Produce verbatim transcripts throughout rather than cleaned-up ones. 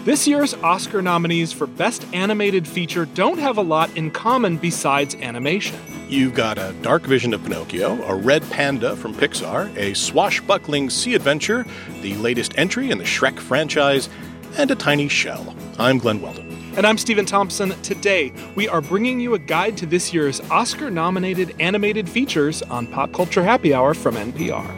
This year's Oscar nominees for Best Animated Feature don't have a lot in common besides animation. You've got a dark vision of Pinocchio, a red panda from Pixar, a swashbuckling sea adventure, the latest entry in the Shrek franchise, and a tiny shell. I'm Glenn Weldon. And I'm Stephen Thompson. Today, we are bringing you a guide to this year's Oscar-nominated animated features on Pop Culture Happy Hour from N P R.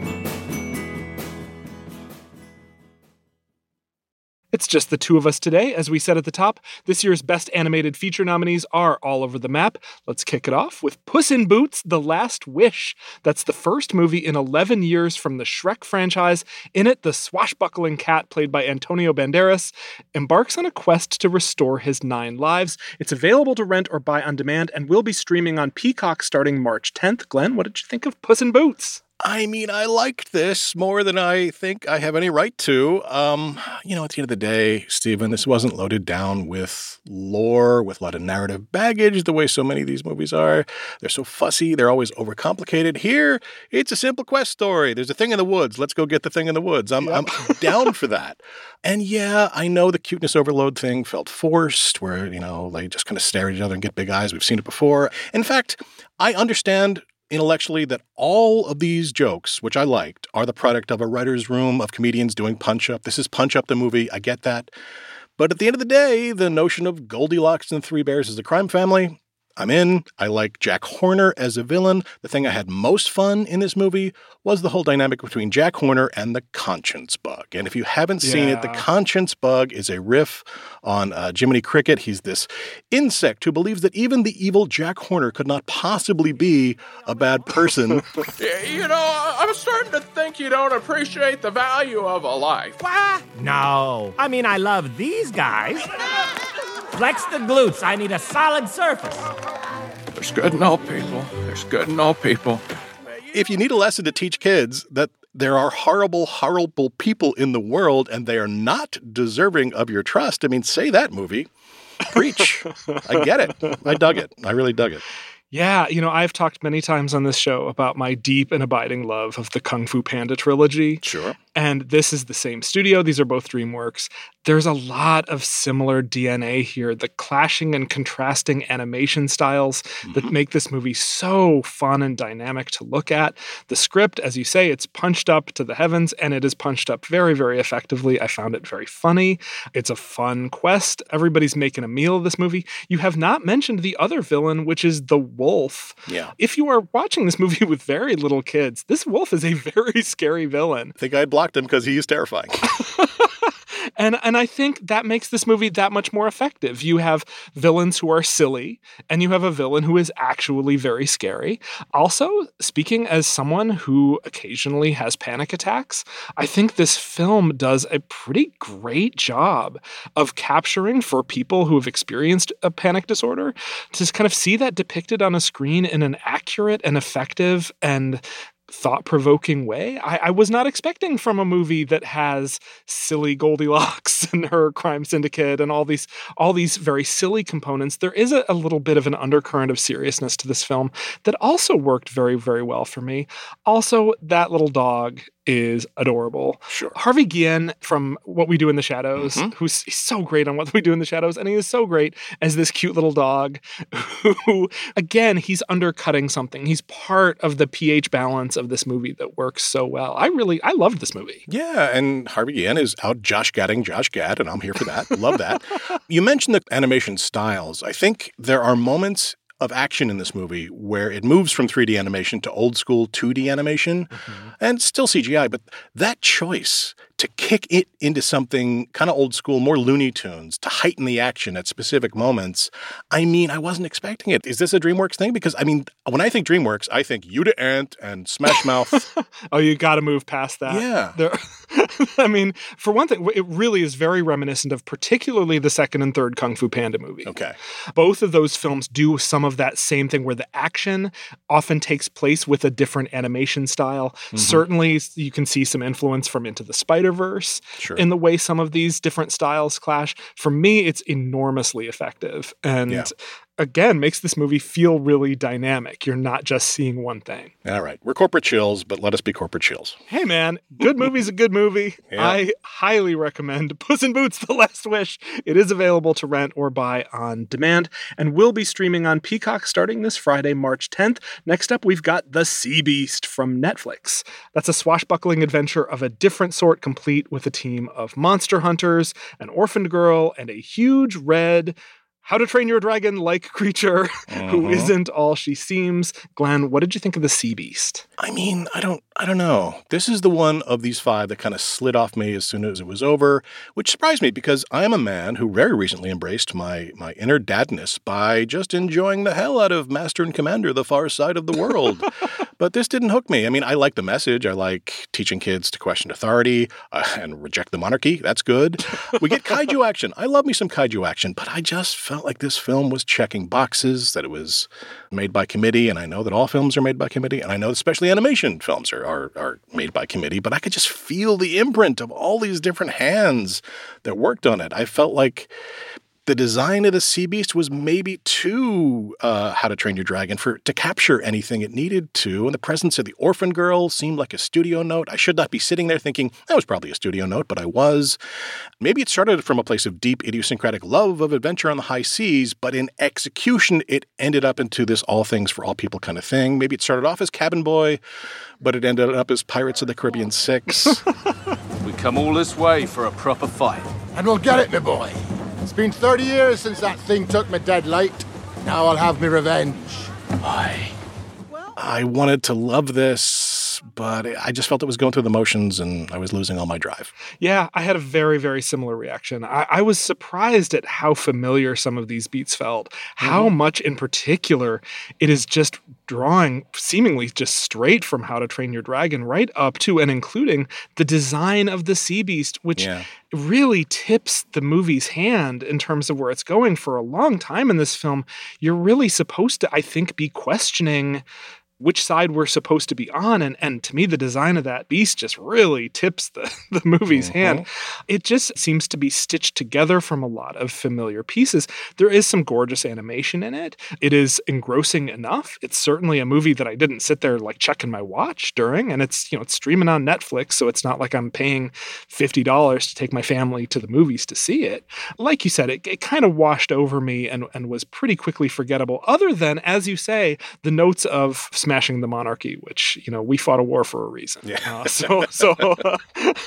It's just the two of us today. As we said at the top, this year's Best Animated Feature nominees are all over the map. Let's kick it off with Puss in Boots: The Last Wish. That's the first movie in eleven years from the Shrek franchise. In it, the swashbuckling cat, played by Antonio Banderas, embarks on a quest to restore his nine lives. It's available to rent or buy on demand and will be streaming on Peacock starting March tenth. Glenn, what did you think of Puss in Boots? I mean, I liked this more than I think I have any right to. Um, you know, at the end of the day, Stephen, this wasn't loaded down with lore, with a lot of narrative baggage, the way so many of these movies are. They're so fussy. They're always overcomplicated. Here, it's a simple quest story. There's a thing in the woods. Let's go get the thing in the woods. I'm, yep. I'm down for that. And yeah, I know the cuteness overload thing felt forced, where, you know, they just kind of stare at each other and get big eyes. We've seen it before. In fact, I understand intellectually that all of these jokes, which I liked, are the product of a writer's room of comedians doing Punch Up. This is Punch Up the movie. I get that. But at the end of the day, the notion of Goldilocks and the Three Bears as a crime family, I'm in. I like Jack Horner as a villain. The thing I had most fun in this movie was the whole dynamic between Jack Horner and the Conscience Bug. And if you haven't seen yeah. it, the Conscience Bug is a riff on uh, Jiminy Cricket. He's this insect who believes that even the evil Jack Horner could not possibly be a bad person. You know, I'm starting to think you don't appreciate the value of a life. What? No. I mean, I love these guys. Flex the glutes. I need a solid surface. There's good in all people. There's good in all people. If you need a lesson to teach kids that there are horrible, horrible people in the world and they are not deserving of your trust, I mean, say that, movie. Preach. I get it. I dug it. I really dug it. Yeah, you know, I've talked many times on this show about my deep and abiding love of the Kung Fu Panda trilogy. Sure. And this is the same studio. These are both DreamWorks. There's a lot of similar D N A here. The clashing and contrasting animation styles mm-hmm. that make this movie so fun and dynamic to look at. The script, as you say, it's punched up to the heavens, and it is punched up very, very effectively. I found it very funny. It's a fun quest. Everybody's making a meal of this movie. You have not mentioned the other villain, which is the wolf. Yeah. If you are watching this movie with very little kids, this wolf is a very scary villain. I think I blocked him because he is terrifying. And and I think that makes this movie that much more effective. You have villains who are silly, and you have a villain who is actually very scary. Also, speaking as someone who occasionally has panic attacks, I think this film does a pretty great job of capturing, for people who have experienced a panic disorder, to kind of see that depicted on a screen in an accurate and effective and thought-provoking way. I, I was not expecting from a movie that has silly Goldilocks and her crime syndicate and all these all these very silly components. There is a, a little bit of an undercurrent of seriousness to this film that also worked very, very well for me. Also, that little dog is adorable. Sure. Harvey Guillen from What We Do in the Shadows, mm-hmm. who's he's so great on What We Do in the Shadows, and he is so great as this cute little dog who, again, he's undercutting something. He's part of the pH balance of this movie that works so well. I really, I loved this movie. Yeah, and Harvey Guillen is out Josh Gadding Josh Gad, and I'm here for that. Love that. You mentioned the animation styles. I think there are moments of action in this movie where it moves from three D animation to old school two D animation mm-hmm. and still C G I, but that choice to kick it into something kind of old school, more Looney Tunes, to heighten the action at specific moments, I mean, I wasn't expecting it. Is this a DreamWorks thing? Because, I mean, when I think DreamWorks, I think Yuda Ant and Smash Mouth. Oh, you got to move past that. Yeah. There, I mean, for one thing, it really is very reminiscent of particularly the second and third Kung Fu Panda movie. Okay. Both of those films do some of that same thing where the action often takes place with a different animation style. Mm-hmm. Certainly, you can see some influence from Into the Spider-Verse sure. in the way some of these different styles clash. For me, it's enormously effective. And yeah. again, makes this movie feel really dynamic. You're not just seeing one thing. All right. We're corporate chills, but let us be corporate chills. Hey, man, good movie's a good movie. Yeah. I highly recommend Puss in Boots: The Last Wish. It is available to rent or buy on demand and will be streaming on Peacock starting this Friday, March tenth. Next up, we've got The Sea Beast from Netflix. That's a swashbuckling adventure of a different sort, complete with a team of monster hunters, an orphaned girl, and a huge red How to Train Your Dragon-like creature mm-hmm. who isn't all she seems. Glenn, what did you think of The Sea Beast? I mean, I don't I don't know. This is the one of these five that kind of slid off me as soon as it was over, which surprised me because I am a man who very recently embraced my, my inner dadness by just enjoying the hell out of Master and Commander: The Far Side of the World. But this didn't hook me. I mean, I like the message. I like teaching kids to question authority uh, and reject the monarchy. That's good. We get kaiju action. I love me some kaiju action, but I just felt like this film was checking boxes, that it was made by committee, and I know that all films are made by committee, and I know especially animation films are, are, are made by committee, but I could just feel the imprint of all these different hands that worked on it. I felt like the design of the Sea Beast was maybe too uh, How to Train Your Dragon for to capture anything it needed to. And the presence of the orphan girl seemed like a studio note. I should not be sitting there thinking, that was probably a studio note, but I was. Maybe it started from a place of deep idiosyncratic love of adventure on the high seas, but in execution, it ended up into this all things for all people kind of thing. Maybe it started off as Cabin Boy, but it ended up as Pirates of the Caribbean six. We come all this way for a proper fight. And we'll get it, my boy. It's been thirty years since that thing took me dead late. Now I'll have me revenge. I, I wanted to love this, but I just felt it was going through the motions and I was losing all my drive. Yeah, I had a very, very similar reaction. I, I was surprised at how familiar some of these beats felt, how mm-hmm. much in particular it is just drawing seemingly just straight from How to Train Your Dragon right up to and including the design of the Sea Beast, which yeah. really tips the movie's hand in terms of where it's going. For a long time in this film, you're really supposed to, I think, be questioning which side we're supposed to be on. And, and to me, the design of that beast just really tips the, the movie's mm-hmm. hand. It just seems to be stitched together from a lot of familiar pieces. There is some gorgeous animation in it. It is engrossing enough. It's certainly a movie that I didn't sit there like checking my watch during. And it's, you know, it's streaming on Netflix, so it's not like I'm paying fifty dollars to take my family to the movies to see it. Like you said, it, it kind of washed over me and, and was pretty quickly forgettable, other than, as you say, the notes of Smashing the Monarchy, which, you know, we fought a war for a reason. Yeah. Uh, so, so, uh,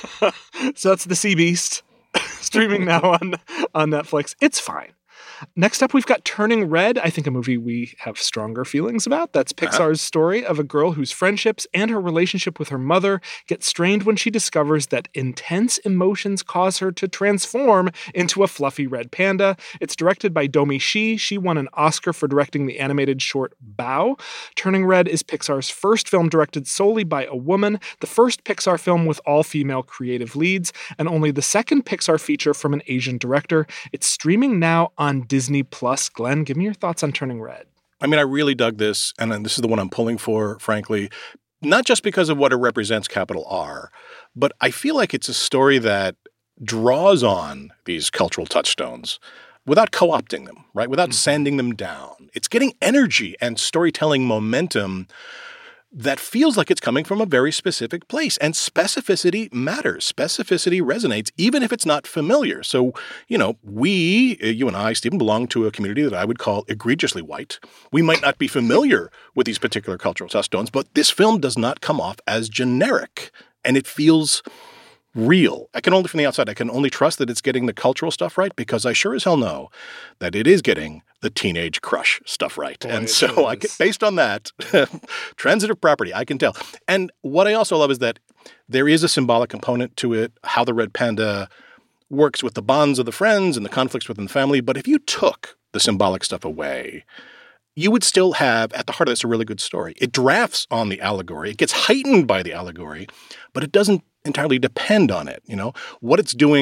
so that's The Sea Beast streaming now on, on Netflix. It's fine. Next up, we've got Turning Red, I think a movie we have stronger feelings about. That's Pixar's uh-huh. story of a girl whose friendships and her relationship with her mother get strained when she discovers that intense emotions cause her to transform into a fluffy red panda. It's directed by Domi Shi. She won an Oscar for directing the animated short Bao. Turning Red is Pixar's first film directed solely by a woman, the first Pixar film with all-female creative leads, and only the second Pixar feature from an Asian director. It's streaming now on Disney Plus. Glenn, give me your thoughts on Turning Red. I mean, I really dug this, and this is the one I'm pulling for, frankly, not just because of what it represents, capital R, but I feel like it's a story that draws on these cultural touchstones without co-opting them, right? Without mm-hmm. sanding them down. It's getting energy and storytelling momentum that feels like it's coming from a very specific place. And specificity matters. Specificity resonates, even if it's not familiar. So, you know, we, you and I, Stephen, belong to a community that I would call egregiously white. We might not be familiar with these particular cultural touchstones, but this film does not come off as generic. And it feels real. I can only, from the outside, I can only trust that it's getting the cultural stuff right, because I sure as hell know that it is getting the teenage crush stuff right. Boy, and so I get, based on that, transitive property, I can tell. And what I also love is that there is a symbolic component to it, how the red panda works with the bonds of the friends and the conflicts within the family. But if you took the symbolic stuff away, you would still have, at the heart of this, a really good story. It drafts on the allegory. It gets heightened by the allegory, but it doesn't entirely depend on it. You know, what it's doing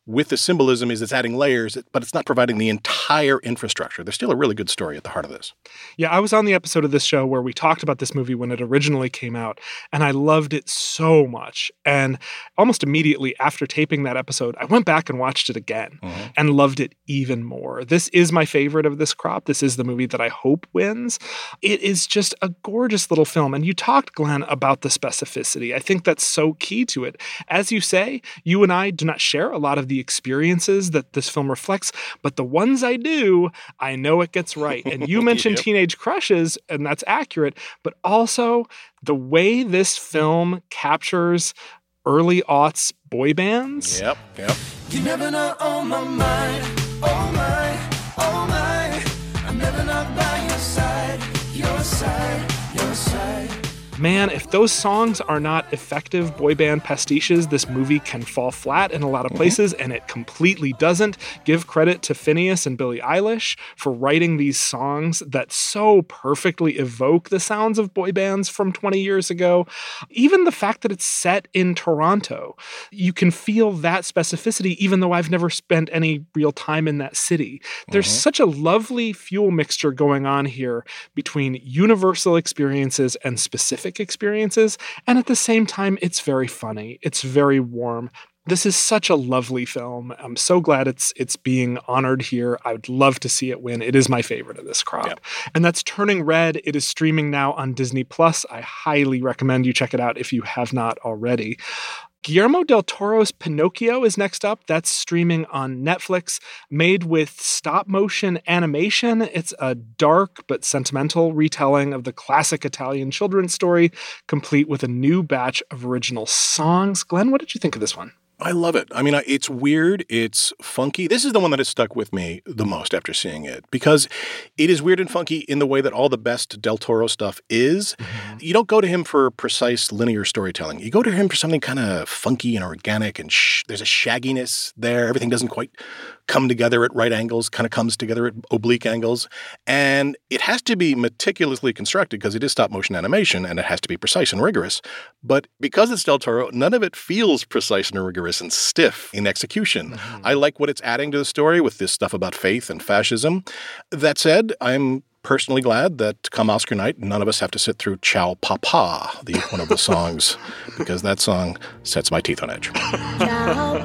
with the symbolism is it's adding layers, but it's not providing the entire infrastructure. There's still a really good story at the heart of this. Yeah, I was on the episode of this show where we talked about this movie when it originally came out, and I loved it so much. And almost immediately after taping that episode, I went back and watched it again mm-hmm. and loved it even more. This is my favorite of this crop. This is the movie that I hope wins. It is just a gorgeous little film. And you talked, Glenn, about the specificity. I think that's so key to it. As you say, you and I do not share a lot of the experiences that this film reflects, but the ones I do, I know it gets right. And you mentioned yep. teenage crushes, and that's accurate, but also the way this film captures early aughts boy bands. Yep, yep. You never know on my mind, oh my, oh my, I'm never not by your side, your side, your side. Man, if those songs are not effective boy band pastiches, this movie can fall flat in a lot of places, mm-hmm. and it completely doesn't. Give credit to Phineas and Billie Eilish for writing these songs that so perfectly evoke the sounds of boy bands from twenty years ago. Even the fact that it's set in Toronto, you can feel that specificity, even though I've never spent any real time in that city. There's mm-hmm. such a lovely fuel mixture going on here between universal experiences and specific experiences, and at the same time, it's very funny. It's very warm. This is such a lovely film. I'm so glad it's it's being honored here. I would love to see it win. It is my favorite of this crop. Yep. And that's Turning Red. It is streaming now on Disney Plus. I highly recommend you check it out if you have not already. Guillermo del Toro's Pinocchio is next up. That's streaming on Netflix, made with stop-motion animation. It's a dark but sentimental retelling of the classic Italian children's story, complete with a new batch of original songs. Glenn, what did you think of this one? I love it. I mean, it's weird. It's funky. This is the one that has stuck with me the most after seeing it because it is weird and funky in the way that all the best Del Toro stuff is. Mm-hmm. You don't go to him for precise linear storytelling. You go to him for something kind of funky and organic, and sh- there's a shagginess there. Everything doesn't quite come together at right angles, kind of comes together at oblique angles. And it has to be meticulously constructed because it is stop motion animation and it has to be precise and rigorous. But because it's Del Toro, none of it feels precise and rigorous and stiff in execution. Mm-hmm. I like what it's adding to the story with this stuff about faith and fascism. That said, I'm personally glad that come Oscar night, none of us have to sit through Ciao Papa, the one of the songs, because that song sets my teeth on edge. Ciao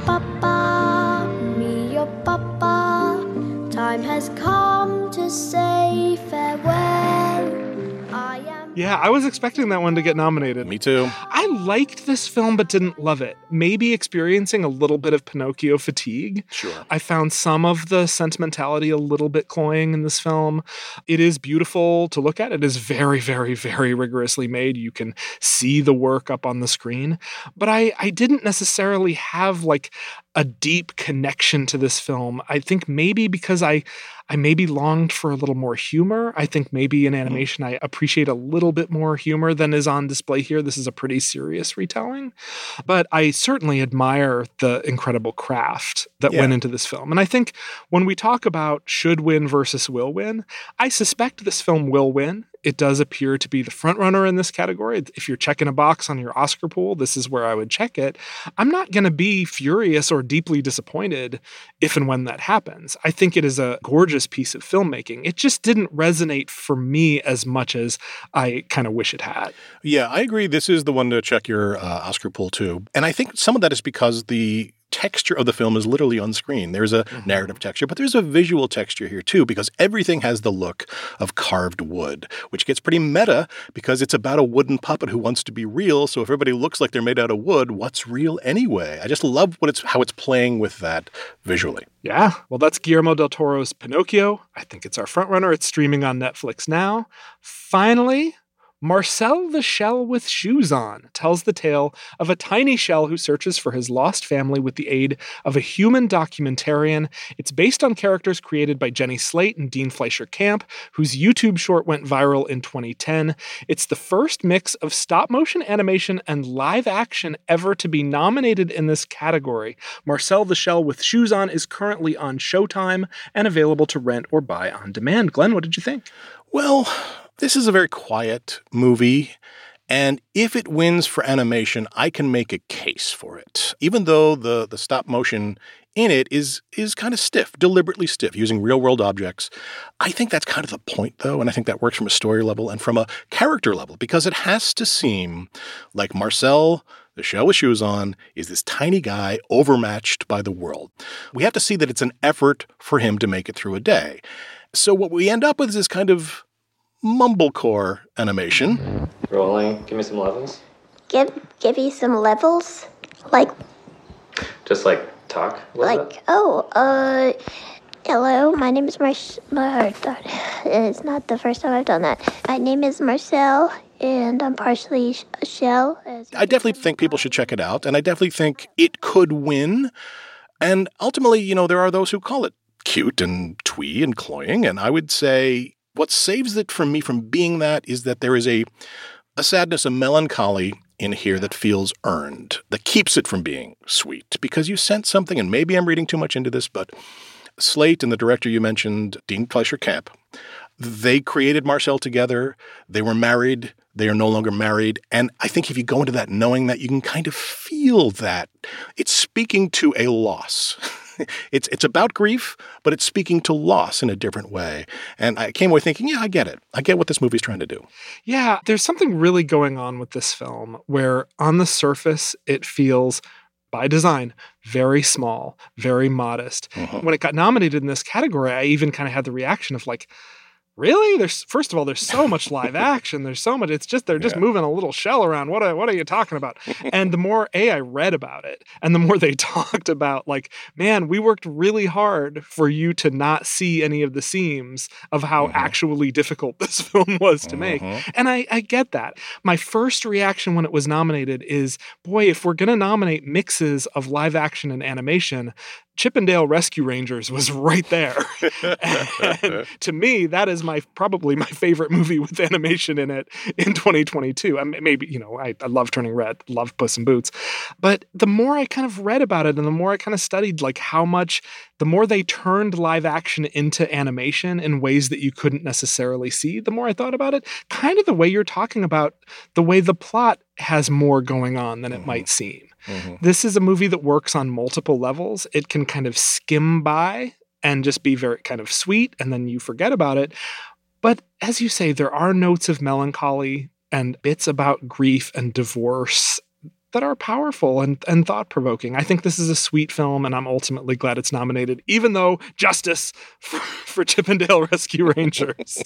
Papa, mio Papa, time has come to say farewell. I am... Yeah, I was expecting that one to get nominated. Me too. I liked this film but didn't love it. Maybe experiencing a little bit of Pinocchio fatigue. Sure. I found some of the sentimentality a little bit cloying in this film. It is beautiful to look at. It is very, very, very rigorously made. You can see the work up on the screen. But I, I didn't necessarily have like a deep connection to this film. I think maybe because I I maybe longed for a little more humor. I think maybe in animation I appreciate a little bit more humor than is on display here. This is a pretty serious retelling. But I certainly admire the incredible craft that yeah. went into this film. And I think when we talk about should win versus will win, I suspect this film will win. It does appear to be the front runner in this category. If you're checking a box on your Oscar pool, this is where I would check it. I'm not going to be furious or deeply disappointed if and when that happens. I think it is a gorgeous piece of filmmaking. It just didn't resonate for me as much as I kind of wish it had. Yeah, I agree. This is the one to check your uh, Oscar pool too. And I think some of that is because the texture of the film is literally on screen. There's a mm-hmm. narrative texture, but there's a visual texture here too, because everything has the look of carved wood, which gets pretty meta because it's about a wooden puppet who wants to be real. So if everybody looks like they're made out of wood, what's real anyway? I just love what it's how it's playing with that visually. Yeah, well, that's Guillermo del Toro's Pinocchio. I think it's our frontrunner. It's streaming on Netflix now. Finally, Marcel the Shell with Shoes On tells the tale of a tiny shell who searches for his lost family with the aid of a human documentarian. It's based on characters created by Jenny Slate and Dean Fleischer Camp, whose YouTube short went viral in twenty ten. It's the first mix of stop-motion animation and live action ever to be nominated in this category. Marcel the Shell with Shoes On is currently on Showtime and available to rent or buy on demand. Glenn, what did you think? Well, this is a very quiet movie, And if it wins for animation, I can make a case for it. Even though the, the stop motion in it is is kind of stiff, deliberately stiff, using real-world objects. I think that's kind of the point, though, and I think that works from a story level and from a character level, because it has to seem like Marcel, the shell with shoes on, is this tiny guy overmatched by the world. We have to see that it's an effort for him to make it through a day. So what we end up with is this kind of mumblecore animation. Rolling. Give me some levels. Give give you some levels, like Just like talk. a little like bit. oh uh, hello. My name is Mar. Mar- it's not the first time I've done that. My name is Marcel, and I'm partially sh- a shell. As I definitely think people should check it out, and I definitely think it could win. And ultimately, you know, there are those who call it cute and twee and cloying, and I would say what saves it from me from being that is that there is a a sadness, a melancholy in here that feels earned, that keeps it from being sweet, because you sense something, and maybe I'm reading too much into this, but Slate and the director you mentioned, Dean Fleischer Camp, they created Marcel together. They were married. They are no longer married. And I think if you go into that knowing that, you can kind of feel that it's speaking to a loss. It's it's about grief, but it's speaking to loss in a different way. And I came away thinking, yeah, I get it. I get what this movie's trying to do. Yeah, there's something really going on with this film where on the surface it feels, by design, very small, very modest. Uh-huh. When it got nominated in this category, I even kind of had the reaction of like, really? There's first of all, there's so much live action. There's so much. It's just they're just Yeah. moving a little shell around. What are, what are you talking about? And the more a I read about it, and the more they talked about, like, man, we worked really hard for you to not see any of the seams of how Mm-hmm. actually difficult this film was to make. Mhm. And I, I get that. My first reaction when it was nominated is, boy, if we're going to nominate mixes of live action and animation, Chippendale Rescue Rangers was right there. And to me, that is my probably my favorite movie with animation in it in twenty twenty-two. I mean, maybe, you know, I, I love Turning Red, love Puss in Boots. But the more I kind of read about it and the more I kind of studied like how much, the more they turned live action into animation in ways that you couldn't necessarily see, the more I thought about it. Kind of the way you're talking about, the way the plot has more going on than it Mhm. might seem. Mhm. This is a movie that works on multiple levels. It can kind of skim by and just be very kind of sweet, and then you forget about it. But as you say, there are notes of melancholy and bits about grief and divorce that are powerful and, and thought-provoking. I think this is a sweet film, and I'm ultimately glad it's nominated, even though justice for, for Chippendale Rescue Rangers.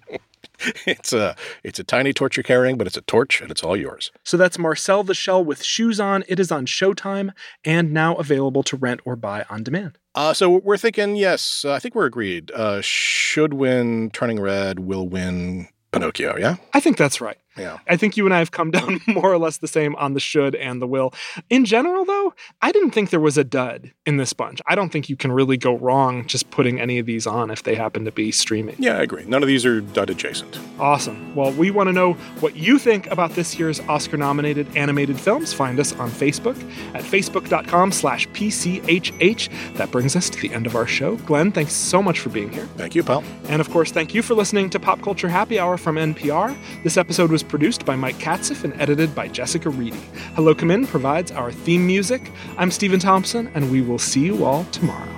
It's a it's a tiny torch you're carrying, but it's a torch, and it's all yours. So that's Marcel the Shell with Shoes On. It is on Showtime and now available to rent or buy on demand. Uh, so we're thinking, yes, uh, I think we're agreed. Uh, should win Turning Red, will win Pinocchio, yeah? I think that's right. Yeah. I think you and I have come down more or less the same on the should and the will. In general, though, I didn't think there was a dud in this bunch. I don't think you can really go wrong just putting any of these on if they happen to be streaming. Yeah, I agree. None of these are dud adjacent. Awesome. Well, we want to know what you think about this year's Oscar-nominated animated films. Find us on Facebook at facebook.com slash PCHH. That brings us to the end of our show. Glenn, thanks so much for being here. Thank you, pal. And of course, thank you for listening to Pop Culture Happy Hour from N P R. This episode was produced by Mike Katziff and edited by Jessica Reedy. Hello Come In provides our theme music. I'm Stephen Thompson, and we will see you all tomorrow.